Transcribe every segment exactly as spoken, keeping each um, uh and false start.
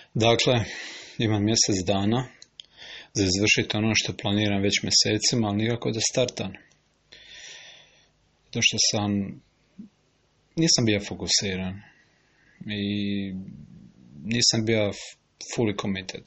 Dakle, imam mjesec dana za izvršiti ono što planiram već mjesecima, ali nikako da startam. To što sam, nisam bio fokusiran i nisam bio fully committed.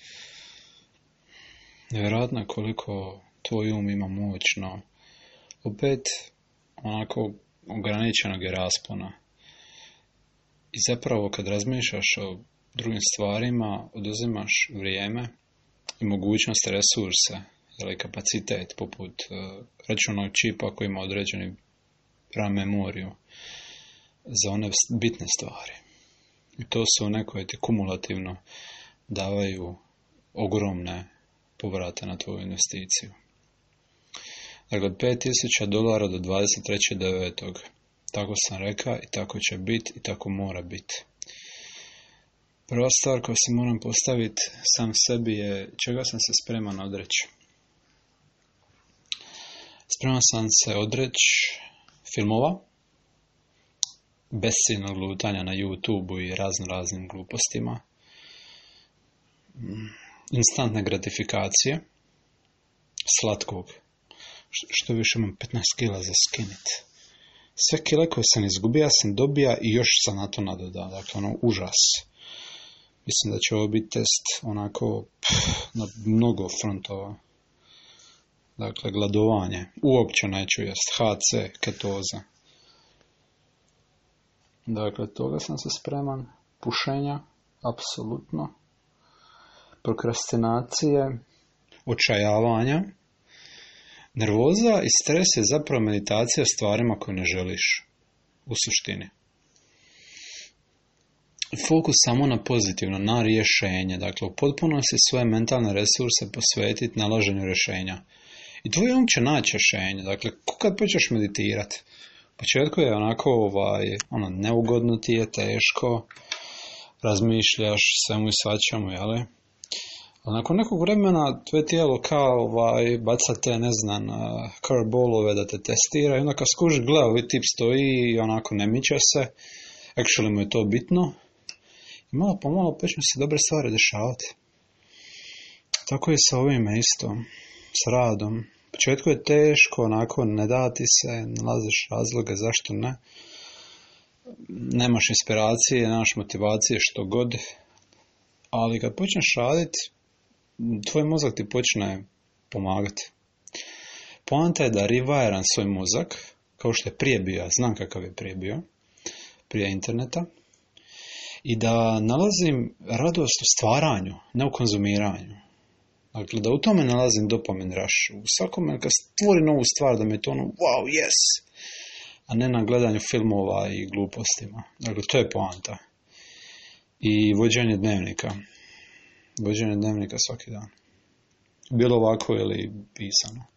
Nevjerojatno koliko tvoj um ima moćno, opet onako ograničenog je raspona. I zapravo kad razmišljaš o drugim stvarima, oduzimaš vrijeme i mogućnost resurse ili kapacitet poput uh, računalnog čipa koji ima određeni RAM memoriju za one bitne stvari. I to su one koje ti kumulativno davaju ogromne povrate na tvoju investiciju. Dakle, od pet tisuća dolara do dvadeset trećeg devetog Tako sam rekao i tako će biti i tako mora biti. Prva stvar koju si moram postaviti sam sebi je čega sam se spreman odreći. Spreman sam se odreći filmova, besciljnog lutanja na YouTube-u i razno raznim glupostima, instantne gratifikacije, slatkog, što više imam petnaest kila za skinit. Sve kile koje sam izgubio, sam dobija i još sam na to nadodao. Dakle, ono, užas. Mislim da će ovo biti test onako pff, na mnogo frontova. Dakle, gladovanje. Uopće neću jest. H C, ketoza. Dakle, toga sam se spreman. Pušenja, apsolutno. Prokrastinacije, očajavanja. Nervoza i stres je zapravo meditacija o stvarima koje ne želiš. U suštini. Fokus samo na pozitivno, na rješenje. Dakle, u potpunosti svoje mentalne resurse posvetiti nalaženju rješenja. I tvoj um će naći rješenje. Dakle, kad počneš meditirati, u početku je onako, ovaj, ono, neugodno ti je, teško, razmišljaš svemu i svačemu, jel? Ali nakon nekog vremena tvoje tijelo kao ovaj, bacate, ne znam, uh, curveballove da te testira i onda kad skužiš, gleda, ovaj tip stoji i onako ne miče se, actually mu je to bitno i malo po malo počne se dobre stvari dešavati. Tako je sa ovime isto, s radom. U početku je teško, onako ne dati se, nalaziš razloge zašto ne. Nemaš inspiracije, nemaš motivacije, što god. Ali kad počneš raditi, tvoj mozak ti počne pomagati. Poanta je da rewiram svoj mozak, kao što je prije bio, znam kakav je prije bio, prije interneta, i da nalazim radost u stvaranju, ne u konzumiranju. Dakle, da u tome nalazim dopamin rush. U svakome, kad stvori novu stvar, da mi je to ono, wow, yes, a ne na gledanju filmova i glupostima. Dakle, to je poanta. I vođenje dnevnika. Vođenje dnevnika svaki dan. Bilo ovako ili pisano.